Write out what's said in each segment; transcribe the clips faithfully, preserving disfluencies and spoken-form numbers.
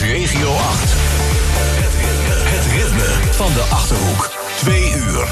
Regio acht. Het ritme, het ritme van de Achterhoek. Twee uur.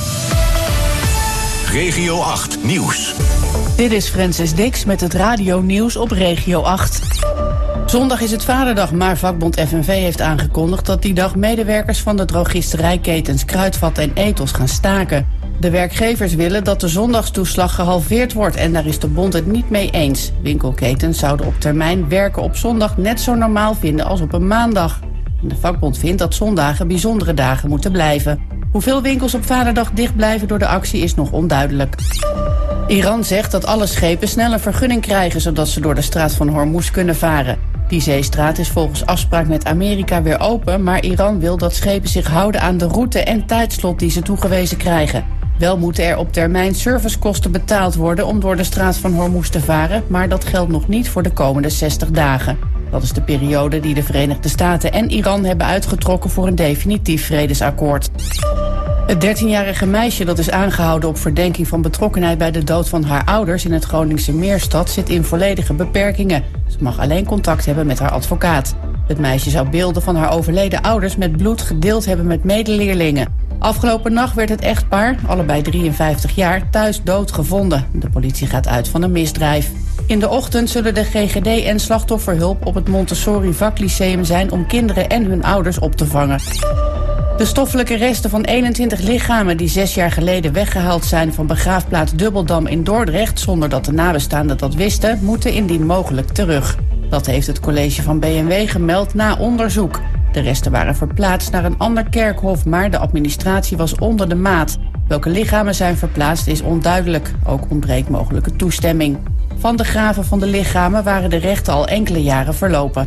Regio acht Nieuws. Dit is Francis Dix met het Radio Nieuws op Regio acht. Zondag is het Vaderdag, maar vakbond F N V heeft aangekondigd dat die dag medewerkers van de drogisterijketens Kruidvat en Ethos gaan staken. De werkgevers willen dat de zondagstoeslag gehalveerd wordt en daar is de bond het niet mee eens. Winkelketens zouden op termijn werken op zondag net zo normaal vinden als op een maandag. De vakbond vindt dat zondagen bijzondere dagen moeten blijven. Hoeveel winkels op Vaderdag dicht blijven door de actie is nog onduidelijk. Iran zegt dat alle schepen snel een vergunning krijgen zodat ze door de straat van Hormuz kunnen varen. Die zeestraat is volgens afspraak met Amerika weer open, maar Iran wil dat schepen zich houden aan de route en tijdslot die ze toegewezen krijgen. Wel moeten er op termijn servicekosten betaald worden om door de straat van Hormuz te varen, maar dat geldt nog niet voor de komende zestig dagen. Dat is de periode die de Verenigde Staten en Iran hebben uitgetrokken voor een definitief vredesakkoord. Het dertienjarige meisje dat is aangehouden op verdenking van betrokkenheid bij de dood van haar ouders in het Groningse Meerstad zit in volledige beperkingen. Ze mag alleen contact hebben met haar advocaat. Het meisje zou beelden van haar overleden ouders met bloed gedeeld hebben met medeleerlingen. Afgelopen nacht werd het echtpaar, allebei drieënvijftig jaar, thuis dood gevonden. De politie gaat uit van een misdrijf. In de ochtend zullen de G G D en slachtofferhulp op het Montessori Vaklyceum zijn om kinderen en hun ouders op te vangen. De stoffelijke resten van eenentwintig lichamen die zes jaar geleden weggehaald zijn van begraafplaats Dubbeldam in Dordrecht, zonder dat de nabestaanden dat wisten, moeten indien mogelijk terug. Dat heeft het college van B N W gemeld na onderzoek. De resten waren verplaatst naar een ander kerkhof, maar de administratie was onder de maat. Welke lichamen zijn verplaatst is onduidelijk. Ook ontbreekt mogelijke toestemming. Van de graven van de lichamen waren de rechten al enkele jaren verlopen.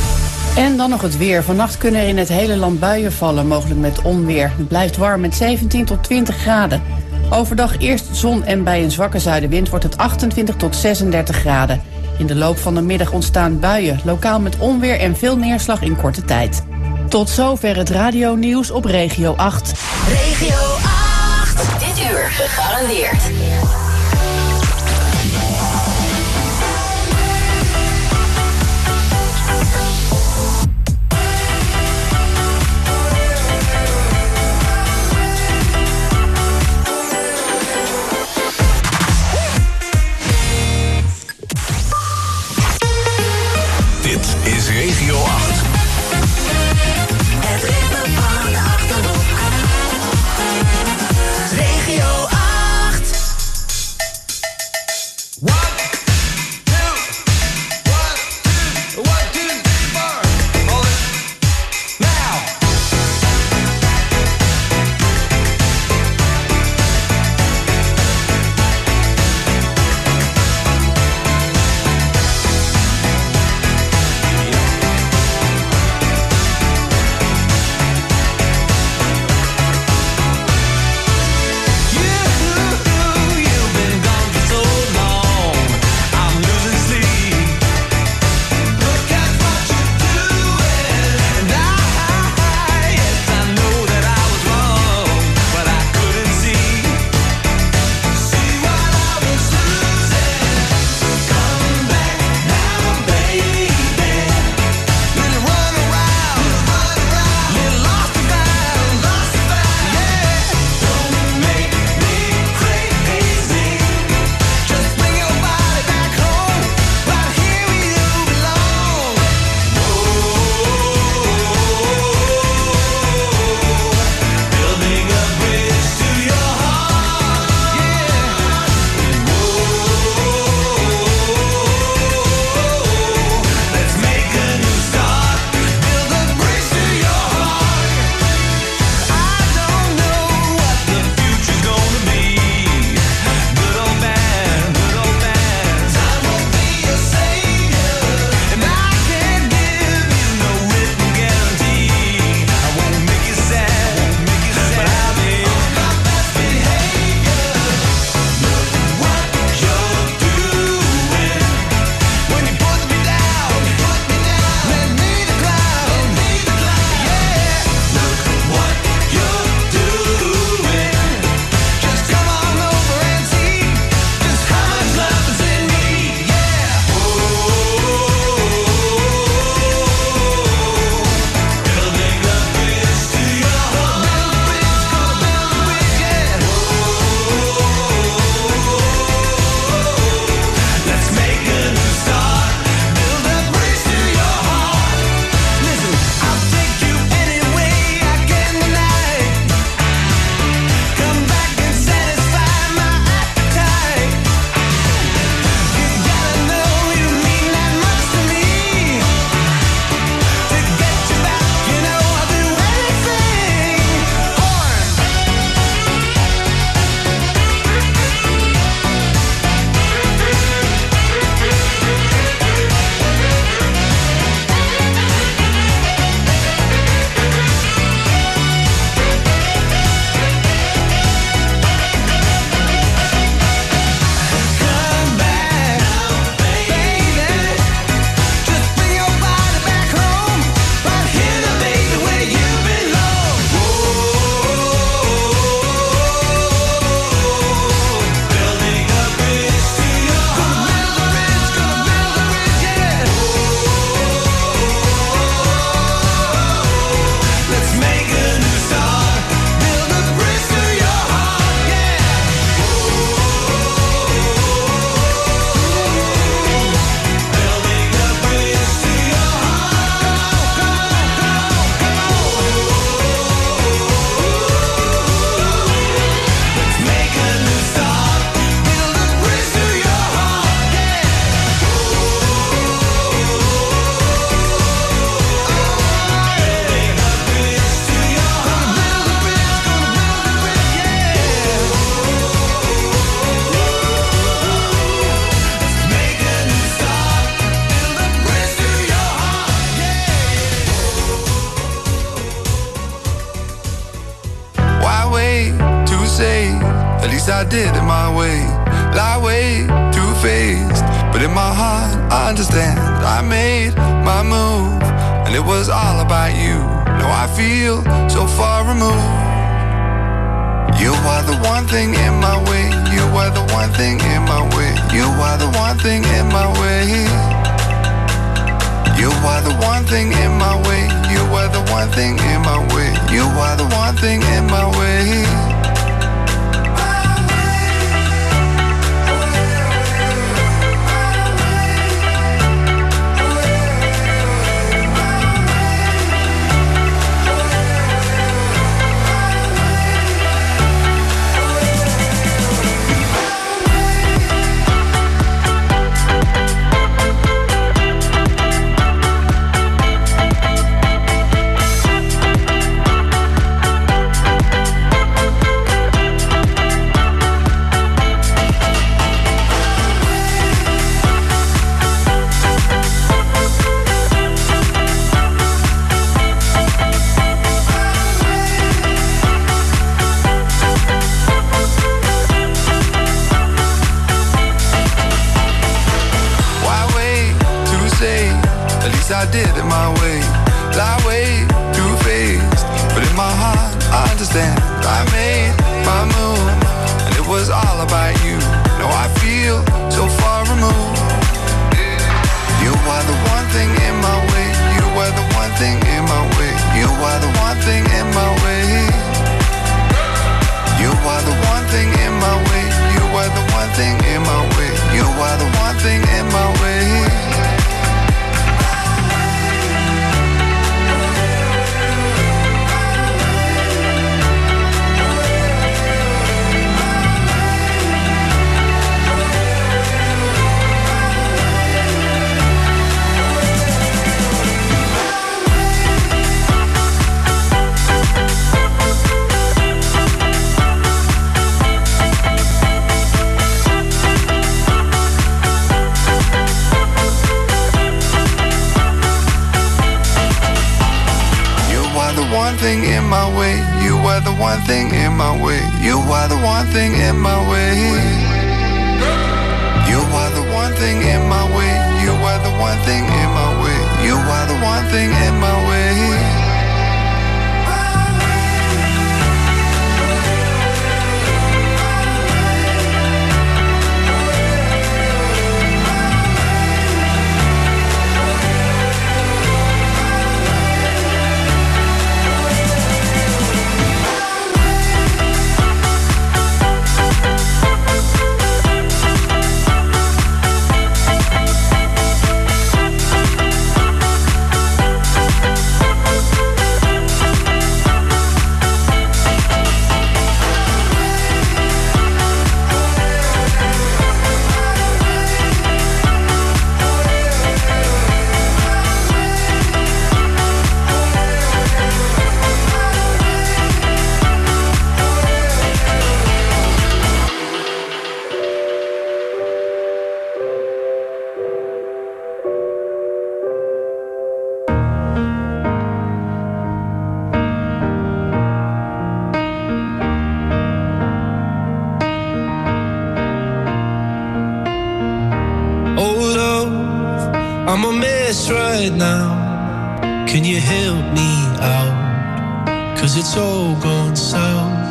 En dan nog het weer. Vannacht kunnen er in het hele land buien vallen, mogelijk met onweer. Het blijft warm met zeventien tot twintig graden. Overdag eerst zon en bij een zwakke zuidenwind wordt het achtentwintig tot zesendertig graden. In de loop van de middag ontstaan buien, lokaal met onweer en veel neerslag in korte tijd. Tot zover het Radio Nieuws op Regio acht. Regio acht. Dit uur gegarandeerd. Dit is Regio acht. Het ritme van de Achterhoek. Regio acht. One, two, one, two, one, two, three, four. Hold it. Now. least I did it my way. Lie way, two-faced, but in my heart I understand. I made my move, and it was all about you. Now I feel so far removed. You are the one thing in my way. You are the one thing in my way. You are the one thing in my way. You are the one thing in my way. You are the one thing in my way. You are the one thing in my way. I did it my way. Lie way, two-faced, but in my heart I understand. I made my move, and it was all about you. Now I feel so far removed. You are the one thing in my way. You are the one thing in my way. You are the one thing in my way. You are the one thing in my way. You are the one thing in my way. You are the one thing in my way. One thing in my way. You are the one thing in my way. You are the one thing in my way. You are the one thing in my way. You are the one thing in my way. You are the one thing in my way. I'm a mess right now. Can you help me out? 'Cause it's all gone south.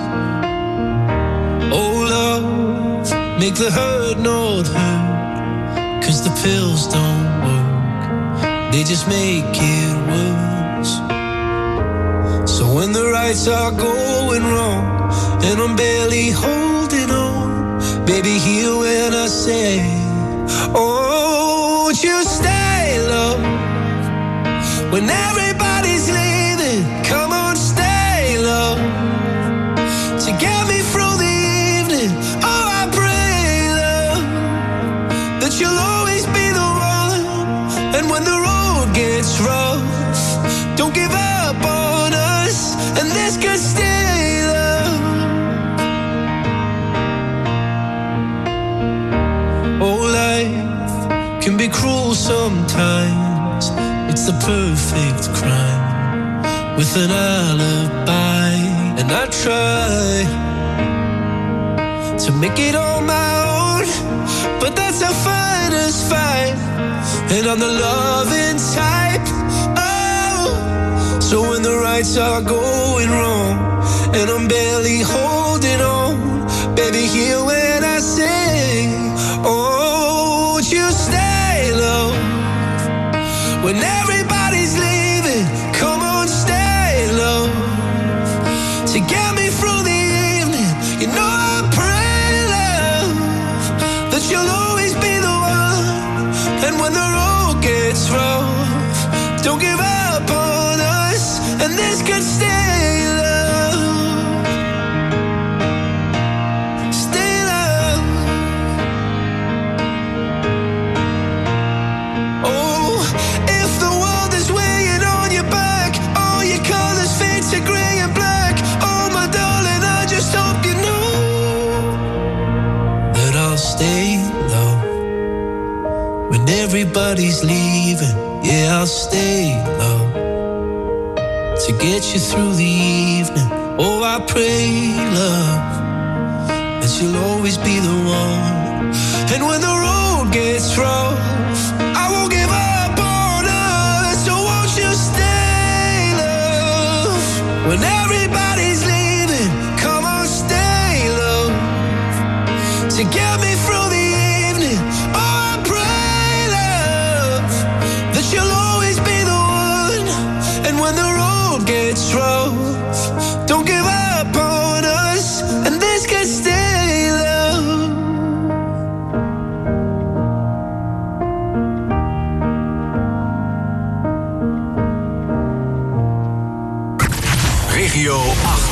Oh love, make the hurt not hurt. 'Cause the pills don't work, they just make it worse. So when the rights are going wrong and I'm barely holding on, baby, hear when I say, oh, won't you stay, love? When everybody's leaving, come on, stay, love. To get me through the evening, oh, I pray, love, that you'll always be the one. And when the road gets rough, don't give up on us, and this could stay, love. Oh, life can be cruel sometimes. It's the perfect crime with an alibi. And I try to to make it on my own, but that's a fighter's fight, and I'm the loving type. Oh, so when the rights are going wrong and I'm barely holding on, baby, hear when I say, oh, won't you stay low when everybody's leaving? Come on, stay low to get me through the evening. You know I pray, love, that you'll always be the one. And when the road gets rough, don't give up on us, and this could stay, love. Stay love. Oh, if the world is weighing on your back, all your colors fade to gray and black, oh my darling, I just hope you know that I'll stay low when everybody's leaving. Yeah, I'll stay low to get you through the evening. Oh, I pray, love, that you'll always be the one. And when the road gets rough, I won't give up on us. So won't you stay, love, when everybody's leaving? Come on, stay, love, to get me through the evening. Oh, I pray, love, that you'll always be the one. And when the road gets rough, don't give up on us, and this can stay, love. Regio acht.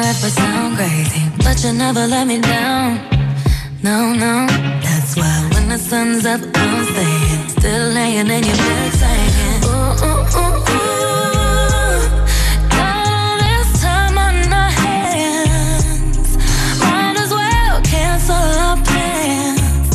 ever sound crazy, but you never let me down. No, no, that's why when the sun's up, I'm staying, still laying in your bed saying, ooh, ooh, ooh, ooh. Got all this time on our hands, might as well cancel our plans.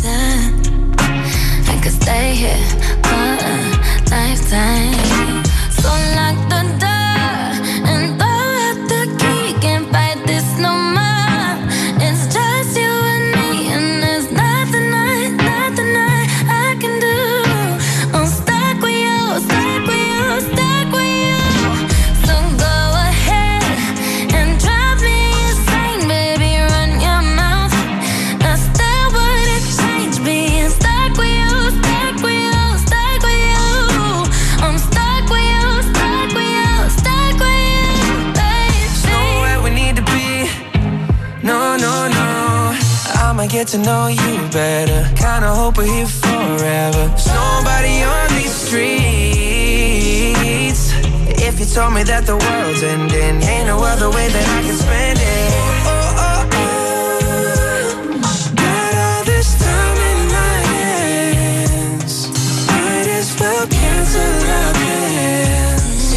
Yeah. I could stay here for a lifetime. So lock the door and throw out the key. Can't fight this no more. It's just you and me, and there's nothing I, nothing I, I can do. I'm stuck with you, stuck with you, stuck with you. So go ahead and drive me insane, baby. Run your mouth. I still wouldn't change being stuck with you, stuck with you, stuck with you. I'm stuck with you, stuck with you, stuck with you, baby. Nowhere we need to be. No, no, no. I'ma get to know you better. Kinda hope we're here forever. There's nobody on these streets. If you told me that the world's ending, ain't no other way that I can spend it. Oh, oh, oh. Got all this time in my hands. Might as well cancel our plans.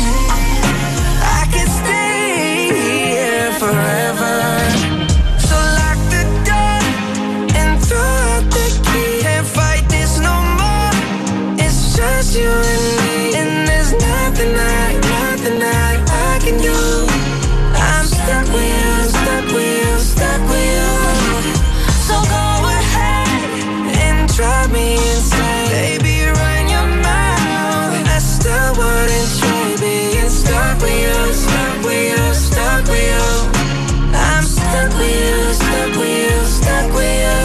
I could stay here forever. So lock the door and throw out the key. Can't fight this no more. It's just you and me, and there's nothing I, nothing I, I can do. I'm stuck with you, stuck with you, stuck with you. So go ahead and drive me insane, baby. Run your mouth. I still wouldn't trade being stuck with you, stuck with you, stuck with you. I'm stuck with you, stuck with you, stuck with you.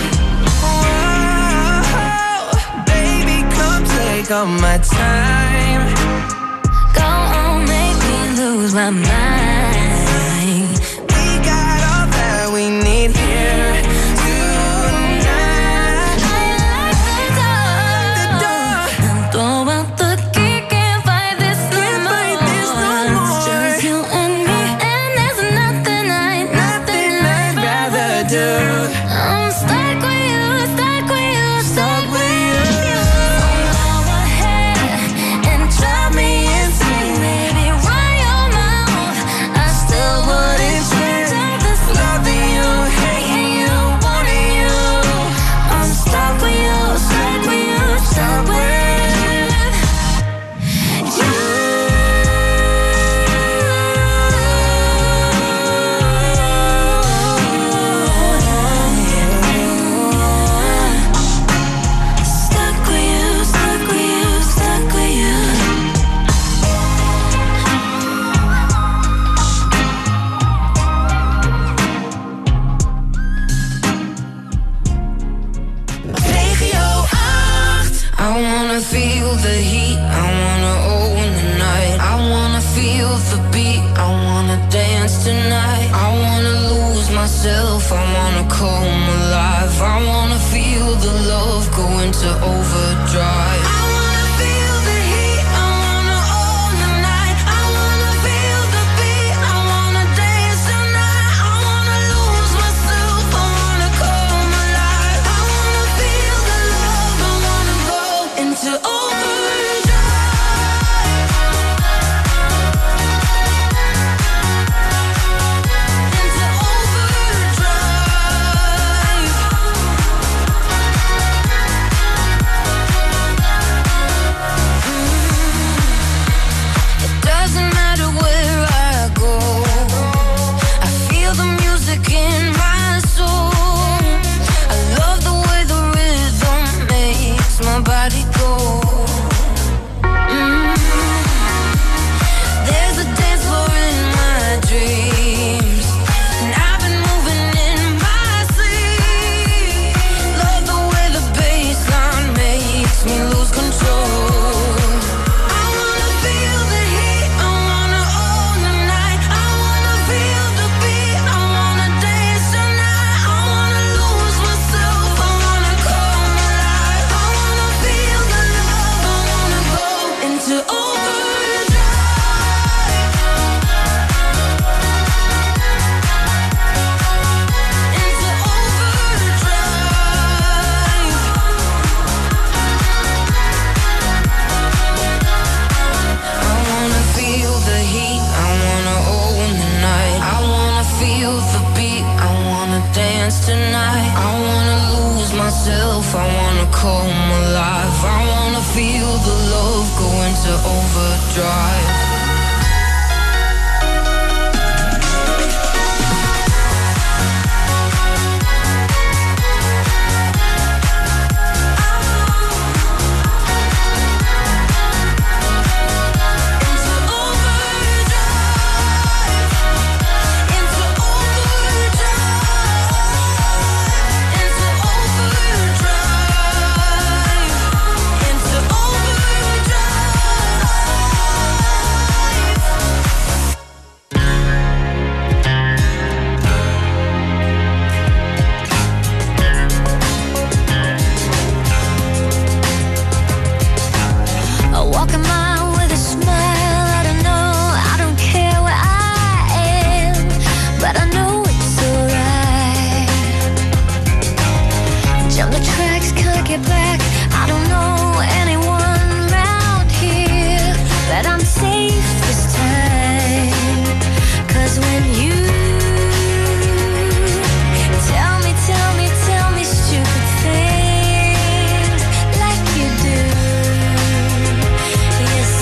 Whoa, baby, come take all my time. Go on, make me lose my mind. We got all that we need here tonight. Lock the door and throw out the key. Can't fight this no Can't more. fight this no It's more. just you and me, and there's nothing I, nothing I'd rather do. I'm stuck with you, stuck with you, stuck with you. Go ahead and drive me insane, baby. Run your mouth. I still wouldn't change all this loving you, hating you, wanting you. I'm stuck with you, stuck with you, stuck with you. Stuck with you, stuck with you, stuck with you. Regio acht. I wanna feel the heat, I wanna own the night. I wanna feel the beat, I wanna dance tonight. I wanna lose myself, I wanna come alive. I wanna feel the love go into overdrive. I wanna feel the heat, I wanna own the night. I wanna feel the beat, I wanna dance tonight. I wanna lose myself, I wanna come alive. I wanna feel the love, I wanna go into overdrive. Into overdrive. dance tonight. I wanna lose myself, I wanna come alive. I wanna feel the love go into overdrive. Get back. I don't know anyone around here, but I'm safe this time. 'Cause when you tell me, tell me, tell me stupid things like you do, yes,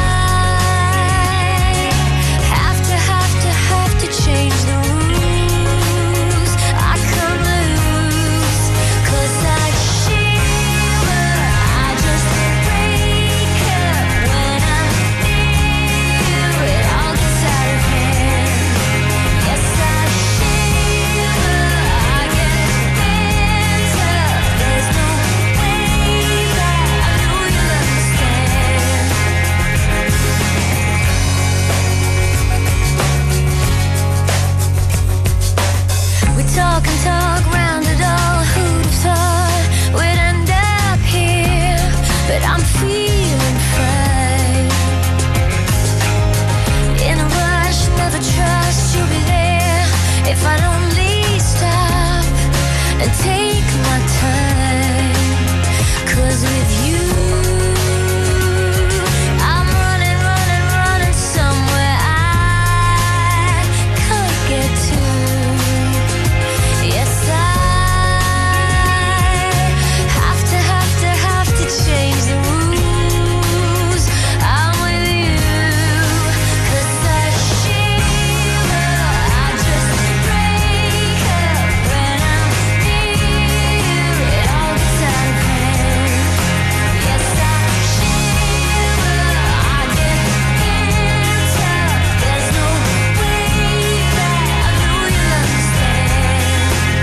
I have to, have to, have to change the rules. I come loose, 'cause I talk and talk round it all. Who'd have thought we'd end up here? But I'm feeling fine. In a rush, never trust you'll be there if I'd only stop and take my time. 'Cause with you I'm running, running, running somewhere I can't get to. Yes, I have to, have to, have to change the rules. I'm with you, 'cause I shiver, I just break up when I'm near you. It all gets out of hand. Yes, I shiver, I get into. There's no way that I know you'll understand.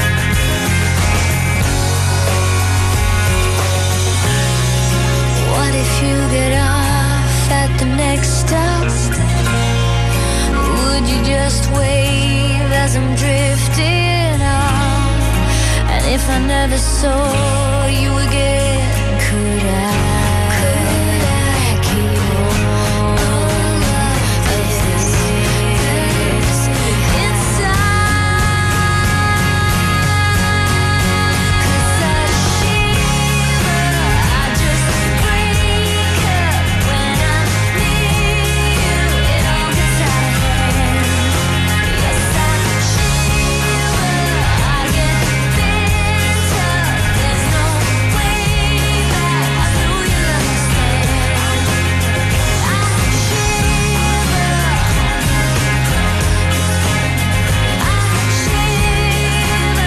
What if you get off at the next stop? Would you just wave as I'm drifting off? And if I never saw you again, could I? Could I keep all of this inside? 'Cause I shiver, I just break up when I'm near you. It all gets out of hand. Yes, I shiver, I get bent up. There's no way that I know you'll understand. I shiver, I shiver.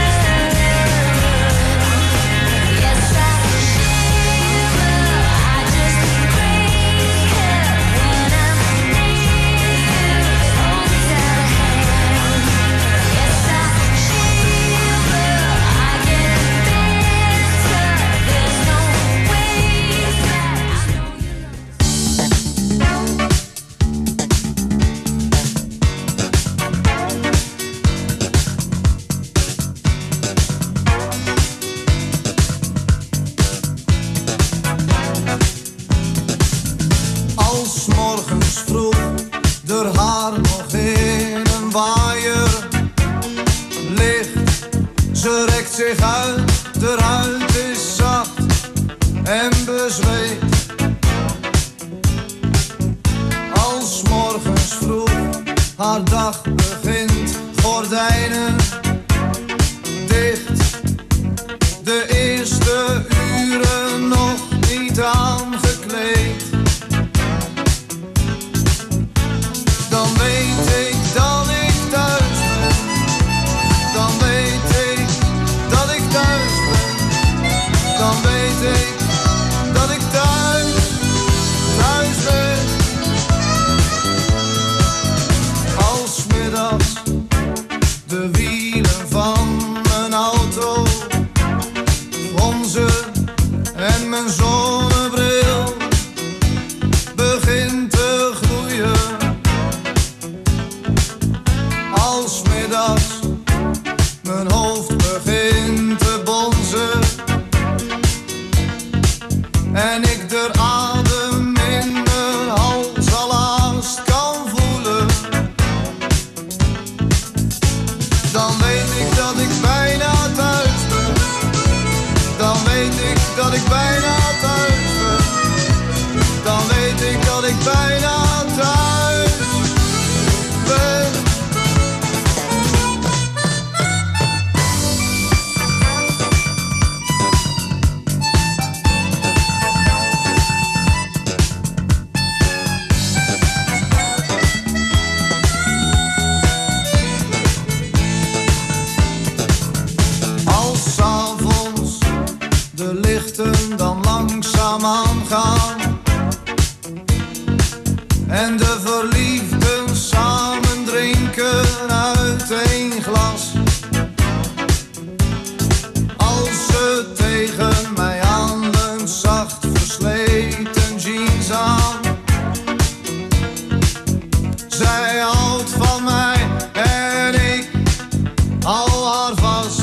Yes, I shiver, I just break up when I'm near you. It all gets out of hand. Yes, I shiver, I get bent up. There's no way that I know you'll Als morgens vroeg de haar nog in een waaier ligt, ze rekt zich uit, de huid is zacht en bezweet. Als morgens vroeg haar dag begint, gordijnen dicht, ik dat ik thuis, thuis ben. Als 's middags de wielen van mijn auto fronsen en mijn zonnebril begint te gloeien. Als 's middags mijn hoofd begint te bonzen en ik de adem in mijn hals al haast kan voelen, dan weet ik dat ik bijna thuis ben. Dan weet ik dat ik bijna thuis ben. Dan weet ik dat ik bijna thuis ben. Als 's avonds de lichten dan langzaam aangaan en de verliefden samen drinken uit één glas. Als ze tegen mij aanleunt, zacht versleten jeans aan. Zij houdt van mij en ik hou haar vast.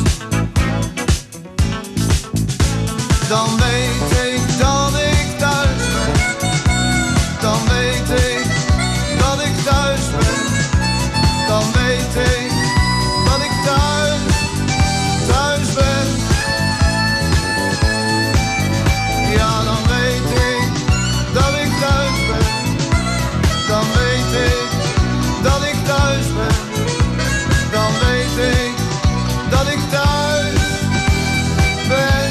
Dan weet ik dat ik thuis ben. Dan weet ik dat ik thuis ben. Dan weet ik dat ik thuis, thuis ben. Ja, dan weet ik dat ik thuis ben. Dan weet ik dat ik thuis ben. Dan weet ik dat ik thuis ben.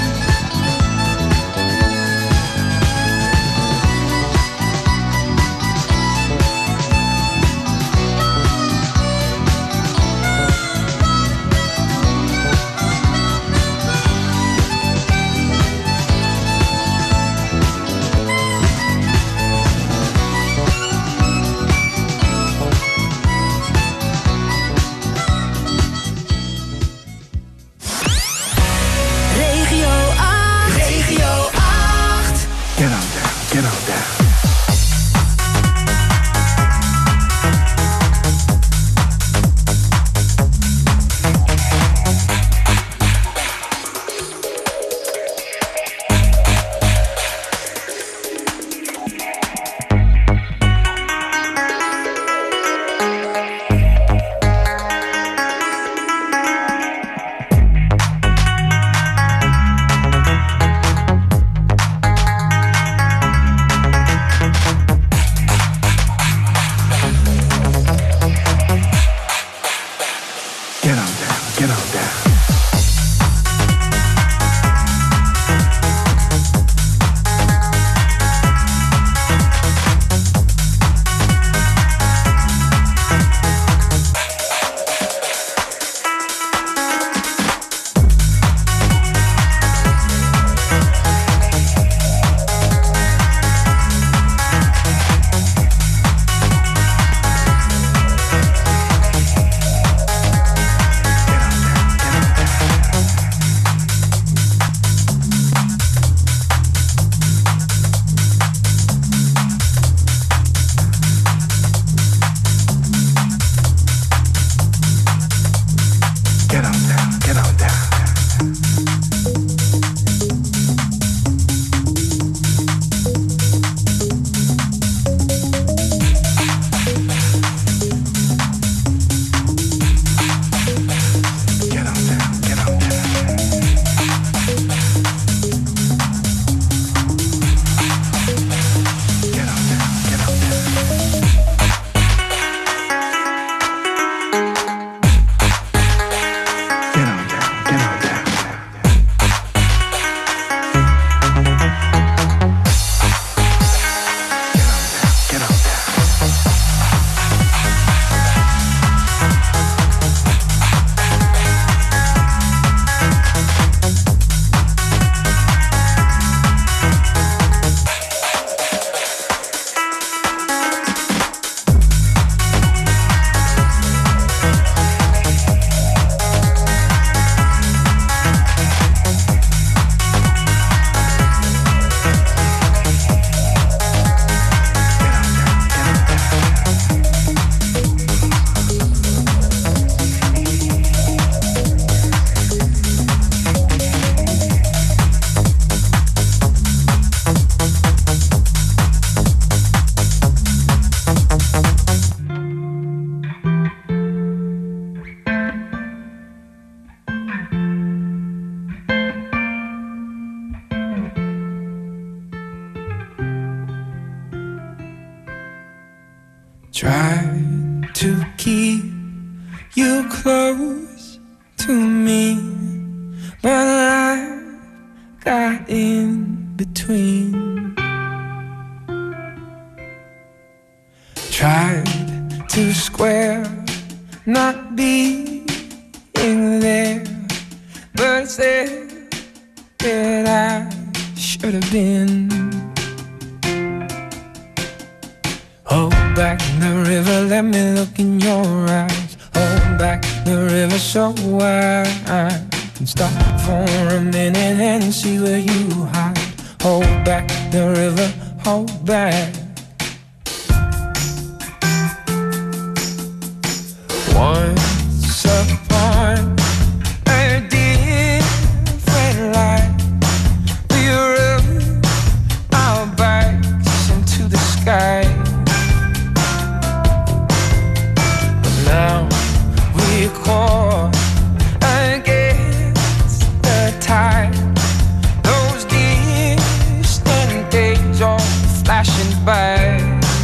Regio acht. Regio acht. Get on down, get on down. Get on down, get on down. Get on down. you close to me, but life got in between. Tried to square not being there, but said that I should have been. Hold back the river, let me look in your eyes. Hold back the river so I can stop for a minute and see where you hide. Hold back the river, hold back. Once upon a different life, we rode our bikes into the sky. But now we're caught against the tide. Those distant days are flashing by.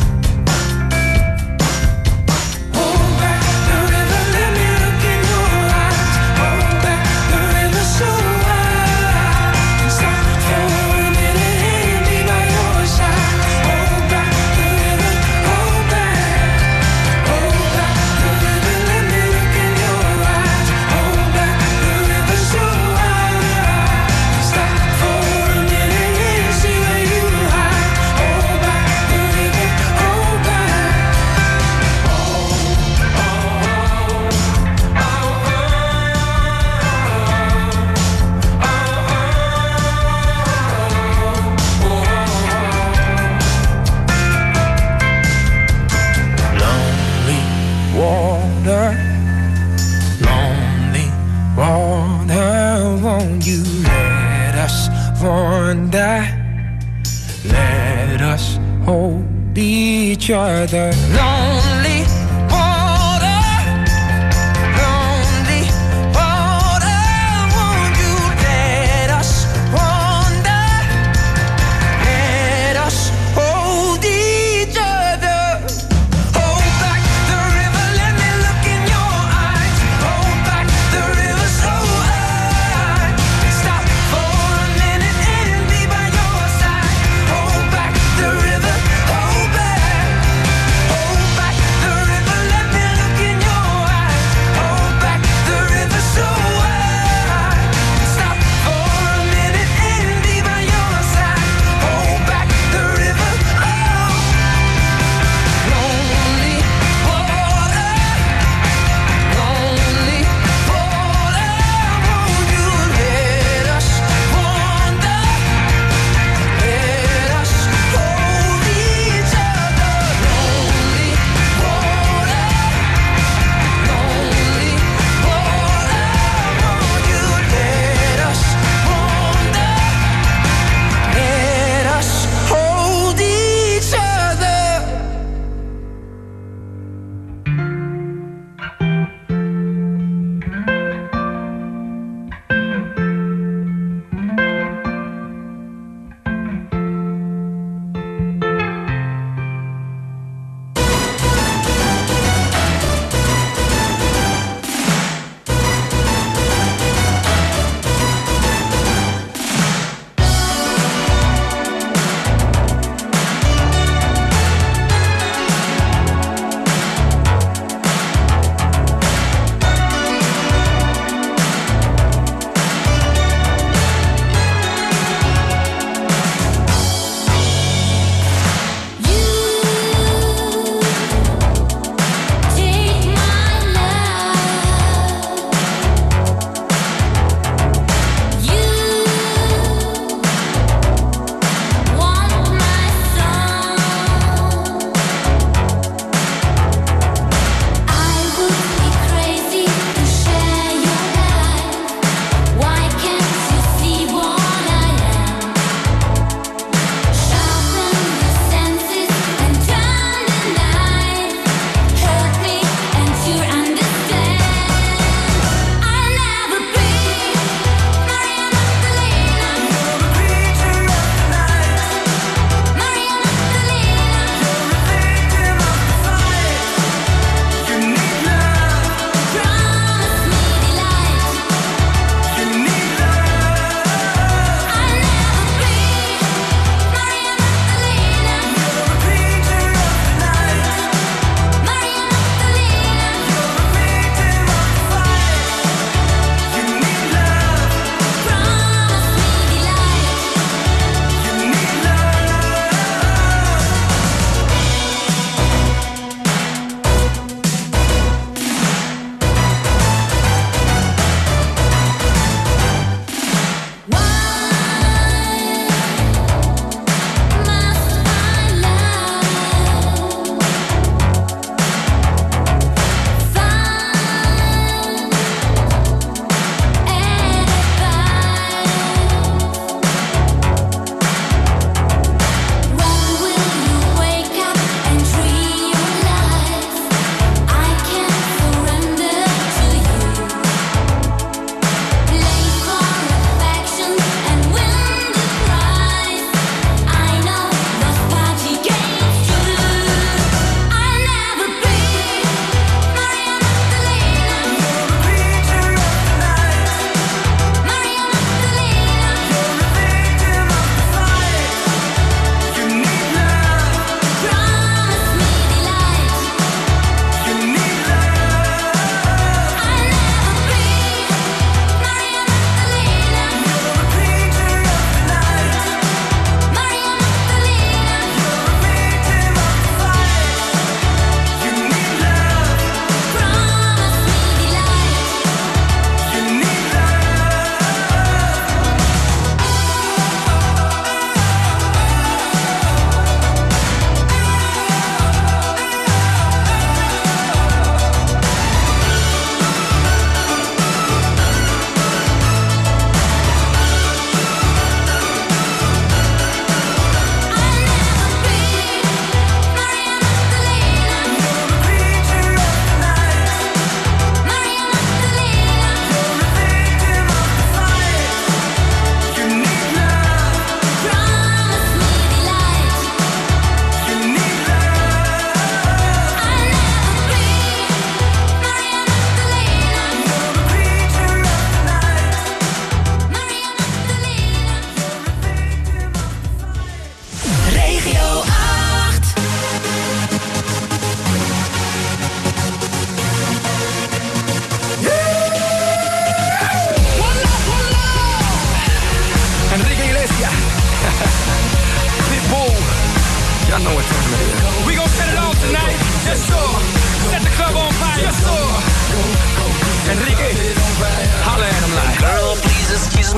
Let us hold each other. Lonely water, lonely water, won't you let us wander? Let us hold each other. Hold back the river, let me look in your eyes. Hold back the river so I can stop for a minute and be by your side. Hold back the river, hold back, hold back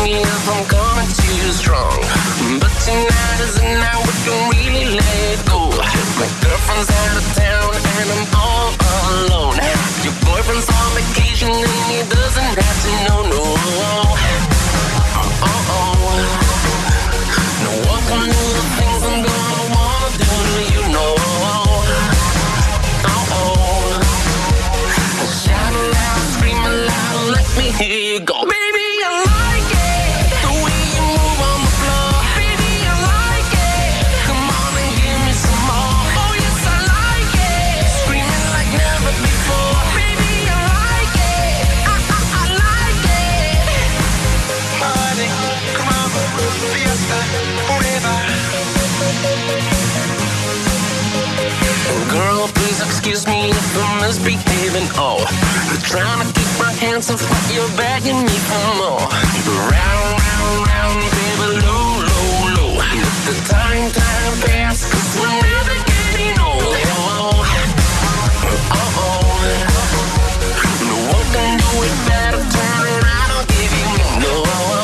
me if I'm coming too strong. But tonight is the night we can really let it go. My girlfriend's out of town and I'm all alone. Your boyfriend's on vacation and he doesn't have to know, no. Oh, oh. No one can do the things I'm gonna wanna do to you, no. Oh, oh. Shout it loud, scream it loud, let me hear you go. Baby, I like it, the way you move on the floor. Baby, I like it, come on and give me some more. Oh yes, I like it, screaming like never before. Baby, I like it, I, I, I like it. Party, come on, fiesta, forever. Girl, please excuse me if I'm misbehaving. Oh, I'm trying to keep my hands off, but you're begging me for more. Round, round, round, baby, low, low, low. Let the time, time pass, 'cause we're never getting old. Oh, oh, oh. No one can do it better. Turn around, I'll give you more. No,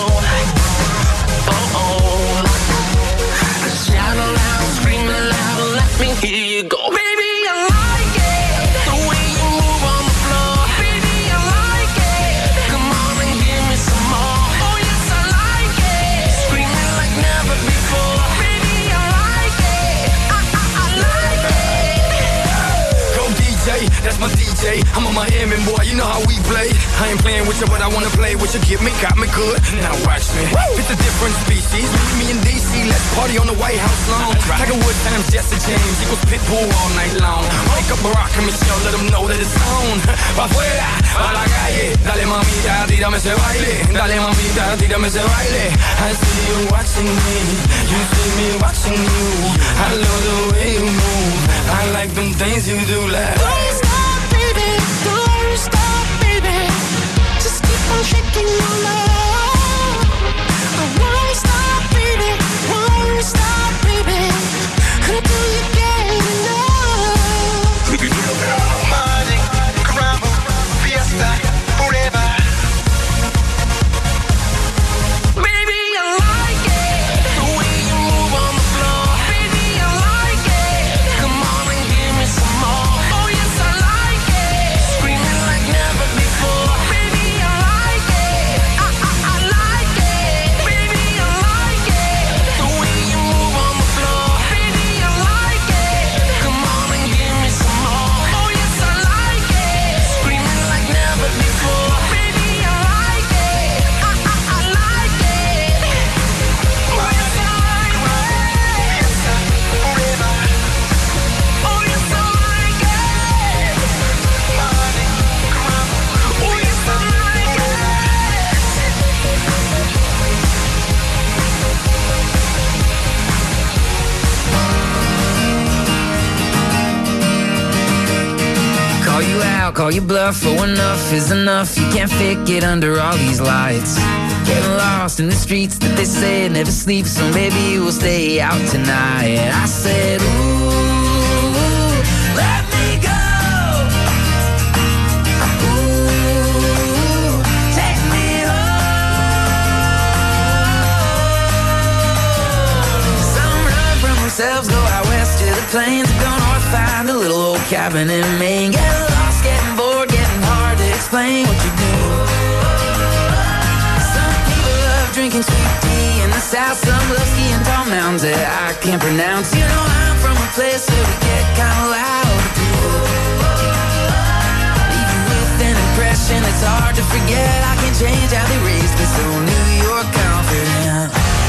oh, oh. Shout it loud, scream it loud, let me hear you go. Baby, I like it, the way you move on the floor. Baby, I like it, come on and give me some more. Oh yes, I like it, screaming like never before. Baby, I like it, I, I, I like it. Go D J, that's my D J. I'm a Miami boy, you know how we play. I ain't playing with you, but I wanna play with you. Get me, got me good. Now watch me. It's a different species. Meet me in D C, let's party on the White House lawn. Tiger Woods times Jesse James equals Pitbull all night long. Wake up Barack and Michelle, let them know that it's on. Pa' afuera, pa' la calle. Dale mamita, tírame ese baile. Dale mamita, tírame ese baile. I see you watching me, you see me watching you. I love the way you move. I like them things you do like. Don't stop, baby, don't stop, baby. Just keep on shaking your love. I won't stop, baby, won't stop, baby, until you get enough. Party, caramba, fiesta, forever. Baby, I like it, the way you move on the floor. Baby, I like it, come on and give me some more. Oh yes, I like it, screaming like never before. Baby, I like it, I, I, I like it. Baby, I like it, the way you move on the floor. Baby, I like it, come on and give me some more. Oh yes, I like it, screaming like never before. Baby, I like it, I, I, I like it. Oh yes, I like it. Oh yes, I like it. Oh yes, I like it. Call you out, call you bluff, oh enough is enough. You can't fake it under all these lights. Getting lost in the streets that they say never sleep, so maybe we'll stay out tonight. And I said, ooh, let me go. Ooh, take me home. Some run from themselves, go out west to the plains, go north, find a little old cabin in Maine. Get lost, getting bored, getting hard to explain what you do. Some people love drinking sweet tea in the south, some love skiing tall mountains that I can't pronounce. You know I'm from a place where we get kinda loud. Leaving with an impression that's hard to forget. I can change how they raised me, so New York confident.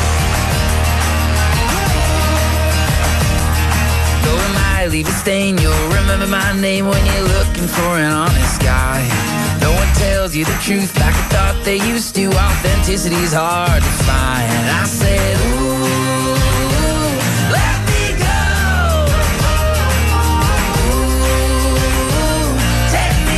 Though I might leave a stain, you'll remember my name when you're looking for an honest guy. No one tells you the truth like I thought they used to. Authenticity's hard to find. I said, ooh, let me go. Ooh, take me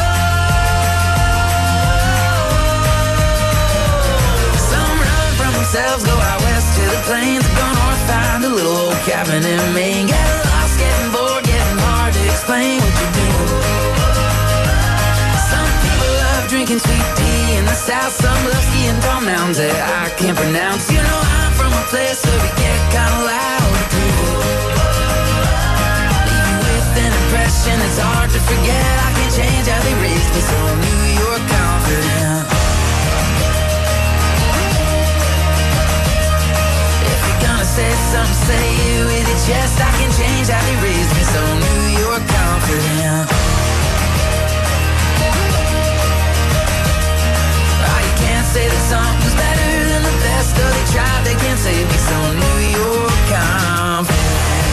home. Some run from themselves, go out west to the plains, go north, find a little old cabin in Maine. Get lost, getting bored, getting hard to explain what you do. Some people love drinking sweet tea in the south, some love skiing tall nouns that I can't pronounce. You know I'm from a place where we get kinda loud. Leave you with an impression it's hard to forget. I can't change how they raised me, so New York confident. If you're gonna say something, say it with your chest. I can change how they raised me, so New York confident. Say that something's better than the best, though they tried, they can't save me, so New York confident.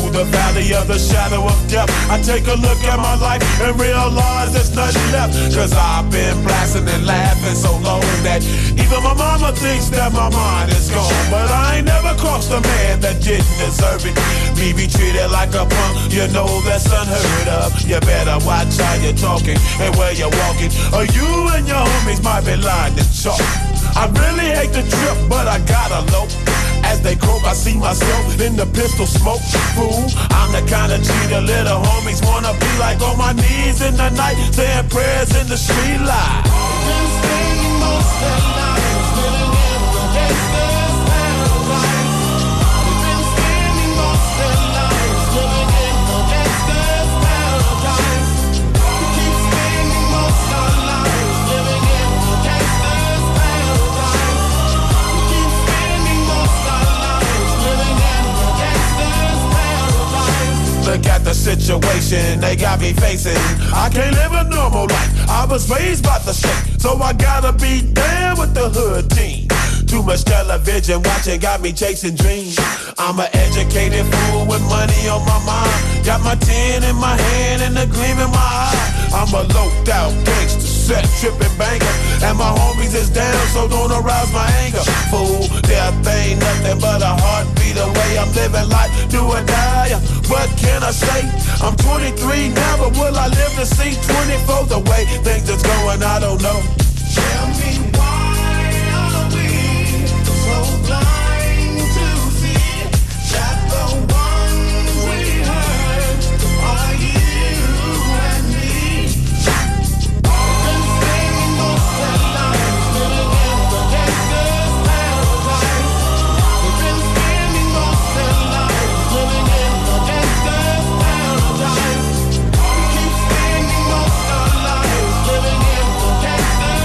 through the valley of the shadow of death, I take a look at my life and realize there's nothing left. Cause I've been blasting and laughing so long that even my mama thinks that my mind is gone. But I ain't never crossed a man that didn't deserve it. Me be treated like a punk, you know that's unheard of. You better watch how you're talking and where you're walking, or you and your homies might be lying to chalk. I really hate the trip, but I gotta low. As they croak, I see myself in the pistol smoke. Fool, I'm the kind of G the little homies wanna be like, on my knees in the night, saying prayers in the street light. Been spending most of their lives living in the gangster's paradise. Been spending most of their lives living in the gangster's paradise. We keep spending most of our lives living in the gangster's paradise. We keep spending most of our lives living in the gangster's paradise. Look at the situation they got me facing. I can't live a normal life. I was raised by the shake, so I gotta be down with the hood team. Too much television watching got me chasing dreams. I'm an educated fool with money on my mind. Got my tin in my hand and a gleam in my eye. I'm a loped out gangster, set tripping banker, and my homies is down, so don't arouse my anger. Fool, death ain't nothing but a heartbeat away. I'm living life, do or die. What can I say? I'm twenty-three now, but will I live to see twenty-four? The way things is going, I don't know.